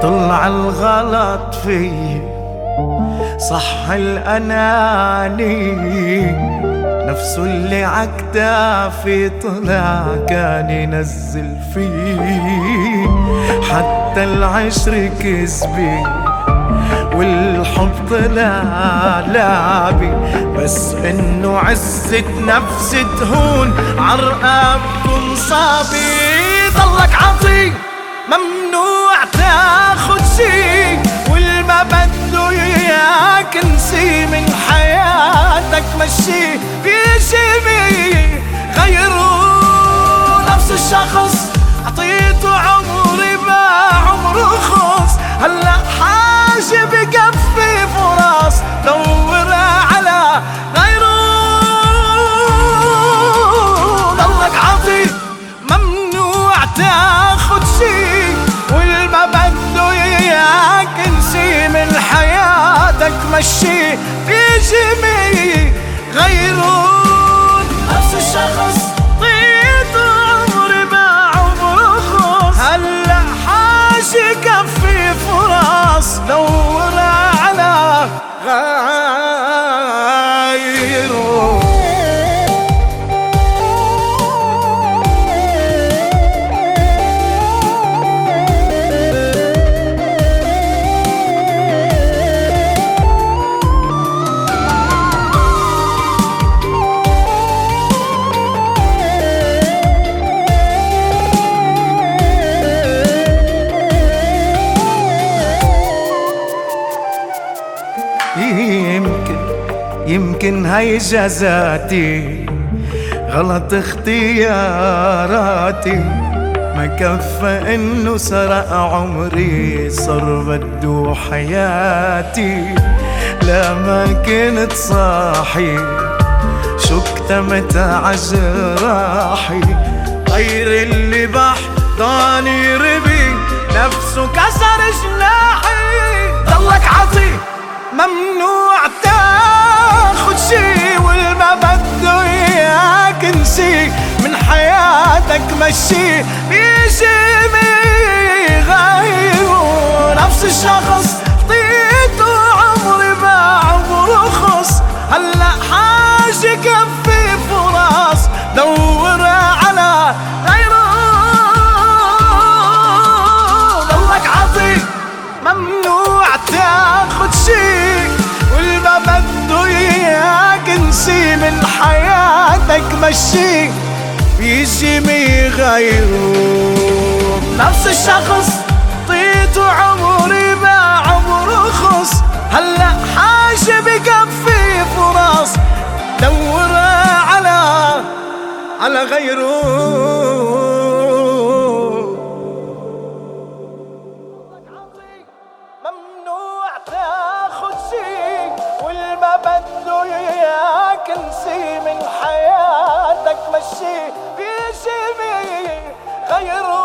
طلع الغلط فيه صح الأناني، نفسه اللي عكتافي طلع كان ينزل فيه. حتى العشر كسبي والحب طلع لعبي، بس انه عزة نفسي تهون عرقابكم صابي. ضلك عطي ممنوع تاخد شي، والما بده اياك انسي من حياتك مشي. في شي غيروا نفس الشخص عطيته عمري ما عمره خلص، هلا حاجة بكفي فرص دور على غيره. ضلك عطي ممنوع تاخد شي، والما بده اياك انسي من حياتك مشي. في جميع غيرون نفس الشخص طيته عمري ما عمره خلص، هلا حاجة كفي فرص دور على غيره. يمكن هاي جزاتي غلط اختياراتي، ما كفى انه سرق عمري صار بده حياتي. لا ما كنت صاحي شو كتمت عجراحي، غير اللي بحضاني ربي نفسه كسر جناحي. ضلك عطي ممنوع تاخد شي، والما بده اياك انسي من حياتك مشي. بيجي غيره نفس الشخص طيته عمري ما عمره خص، هلا حاجة كفي فرص دور على غيره. ضلك عطي ممنوع تاخد شي، والما بده اياك انسي من حياتك مشي. بيجي غيره نفس الشخص طيته عمري ما عمره خص، هلا حاجة بكفي فرص دور على غيره. والما بده اياك انسي من حياتك مشي. في شي غيره